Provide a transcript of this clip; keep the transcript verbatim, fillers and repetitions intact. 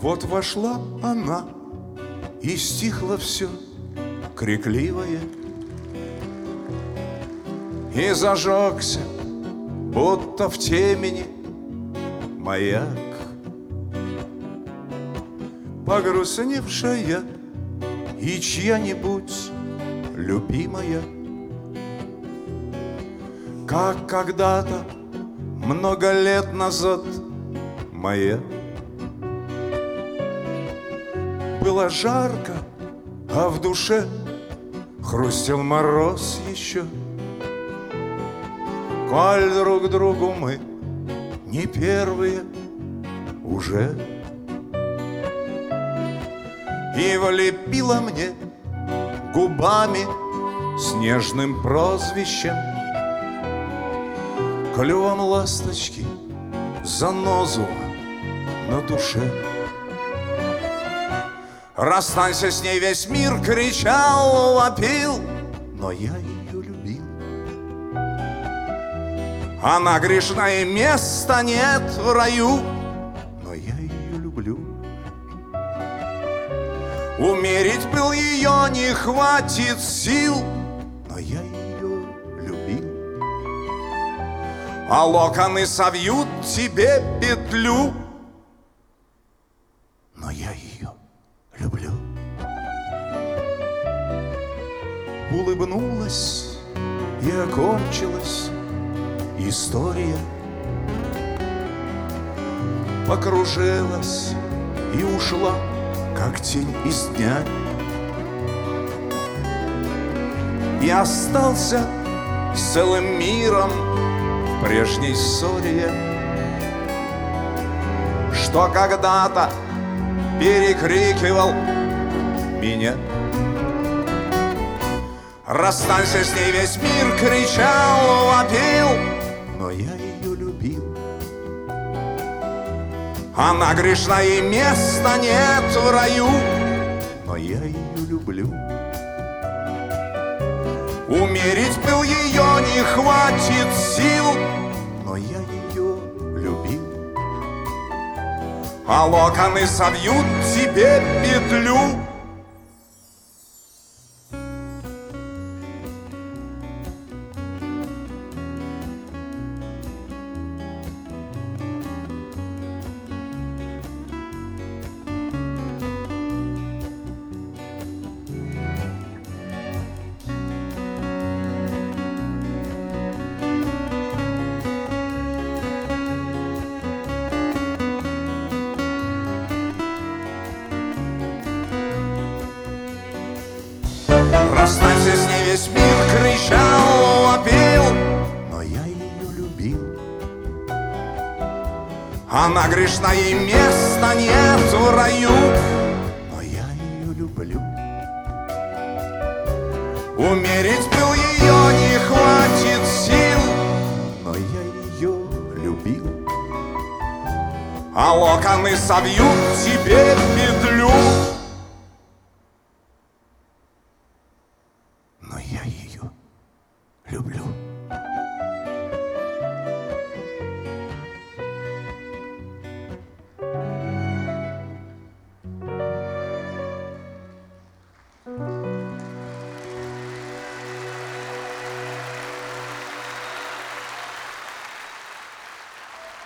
Вот вошла она, и стихло все крикливое, и зажегся, будто в темени, маяк. Погрустневшая и чья-нибудь любимая, как когда-то много лет назад моя. Было жарко, а в душе хрустел мороз еще. Коль друг другу мы не первые уже. И влепила мне губами с нежным прозвищем, клювом ласточки занозу на душе. Расстанься с ней, весь мир кричал, вопил, но я ее любил. Она грешна, и места нет в раю, но я ее люблю. Умерить был ее не хватит сил, но я ее любил. А локоны совьют тебе петлю, но я ее люблю. Улыбнулась и окончилась история. Покружилась и ушла, как тень из дня. И остался с целым миром в прежней ссоре, что когда-то перекрикивал меня. Расстанься с ней, весь мир кричал, вопил, но я ее любил. Она грешна, и места нет в раю, но я ее люблю. Умерить был ее не хватит сил, но я ее любил. А локоны совьют тебе петлю. Расстанься с ней, весь мир кричал, вопил, но я ее любил. Она грешна, и места нет в раю, но я ее люблю. Умерить был ее не хватит сил, но я ее любил. А локоны совьют тебе петлю.